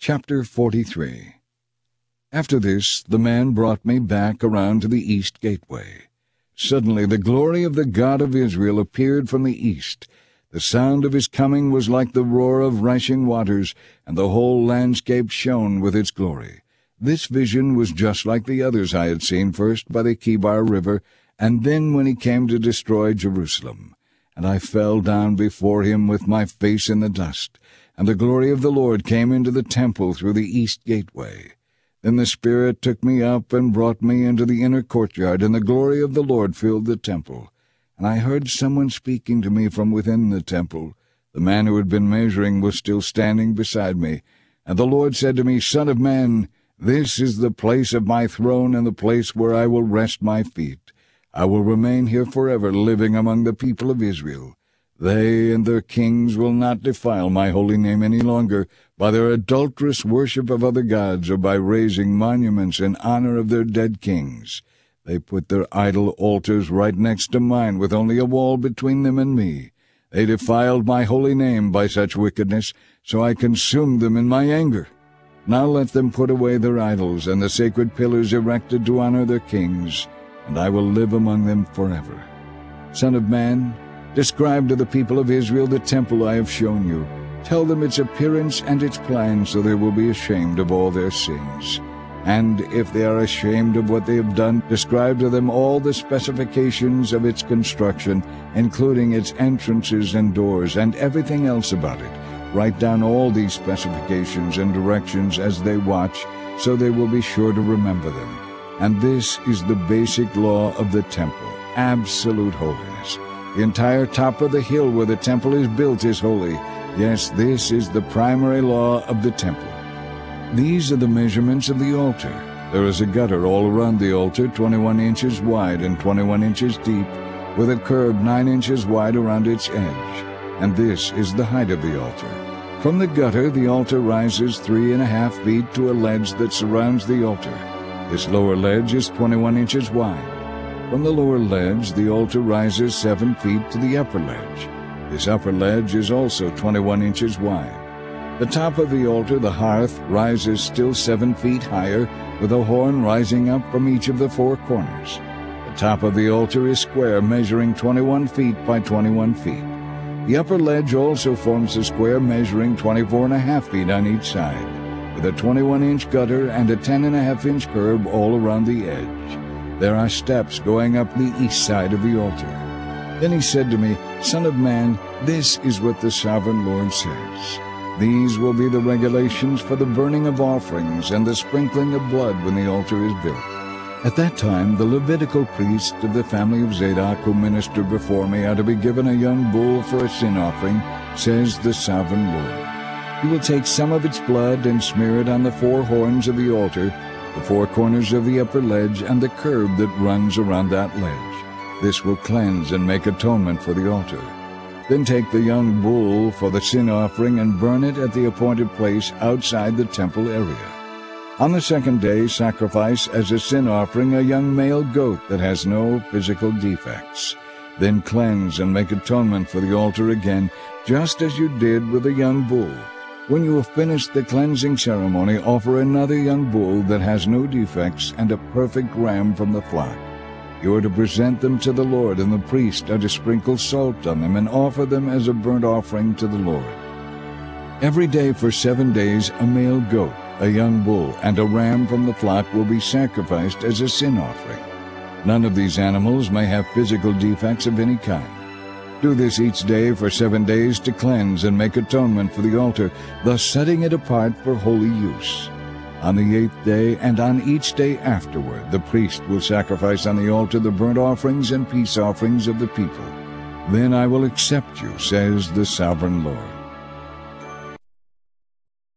Chapter 43. After this, the man brought me back around to the east gateway. Suddenly the glory of the God of Israel appeared from the east. The sound of his coming was like the roar of rushing waters, and the whole landscape shone with its glory. This vision was just like the others I had seen, first by the Chebar River, and then when he came to destroy Jerusalem. And I fell down before him with my face in the dust, and the glory of the Lord came into the temple through the east gateway. Then the Spirit took me up and brought me into the inner courtyard, and the glory of the Lord filled the temple. And I heard someone speaking to me from within the temple. The man who had been measuring was still standing beside me. And the Lord said to me, Son of man, this is the place of my throne and the place where I will rest my feet. I will remain here forever, living among the people of Israel. They and their kings will not defile my holy name any longer by their adulterous worship of other gods or by raising monuments in honor of their dead kings. They put their idol altars right next to mine, with only a wall between them and me. They defiled my holy name by such wickedness, so I consumed them in my anger. Now let them put away their idols and the sacred pillars erected to honor their kings, and I will live among them forever. Son of man, describe to the people of Israel the temple I have shown you. Tell them its appearance and its plan, so they will be ashamed of all their sins. And if they are ashamed of what they have done, describe to them all the specifications of its construction, including its entrances and doors, and everything else about it. Write down all these specifications and directions as they watch, so they will be sure to remember them. And this is the basic law of the temple, absolute holiness. The entire top of the hill where the temple is built is holy. Yes, this is the primary law of the temple. These are the measurements of the altar. There is a gutter all around the altar, 21 inches wide and 21 inches deep, with a curb 9 inches wide around its edge. And this is the height of the altar. From the gutter, the altar rises 3.5 feet to a ledge that surrounds the altar. This lower ledge is 21 inches wide. From the lower ledge, the altar rises 7 feet to the upper ledge. This upper ledge is also 21 inches wide. The top of the altar, the hearth, rises still 7 feet higher, with a horn rising up from each of the 4 corners. The top of the altar is square, measuring 21 feet by 21 feet. The upper ledge also forms a square measuring 24.5 feet on each side, with a 21-inch gutter and a 10.5-inch curb all around the edge. There are steps going up the east side of the altar. Then he said to me, Son of man, this is what the sovereign Lord says. These will be the regulations for the burning of offerings and the sprinkling of blood when the altar is built. At that time, the Levitical priests of the family of Zadok who minister before me are to be given a young bull for a sin offering, says the sovereign Lord. You will take some of its blood and smear it on the 4 horns of the altar, the 4 corners of the upper ledge, and the curb that runs around that ledge. This will cleanse and make atonement for the altar. Then take the young bull for the sin offering and burn it at the appointed place outside the temple area. On the 2nd day, sacrifice as a sin offering a young male goat that has no physical defects. Then cleanse and make atonement for the altar again, just as you did with the young bull. When you have finished the cleansing ceremony, offer another young bull that has no defects and a perfect ram from the flock. You are to present them to the Lord, and the priest are to sprinkle salt on them and offer them as a burnt offering to the Lord. Every day for 7 days a male goat, a young bull, and a ram from the flock will be sacrificed as a sin offering. None of these animals may have physical defects of any kind. Do this each day for 7 days to cleanse and make atonement for the altar, thus setting it apart for holy use. On the 8th day and on each day afterward, the priest will sacrifice on the altar the burnt offerings and peace offerings of the people. Then I will accept you, says the sovereign Lord.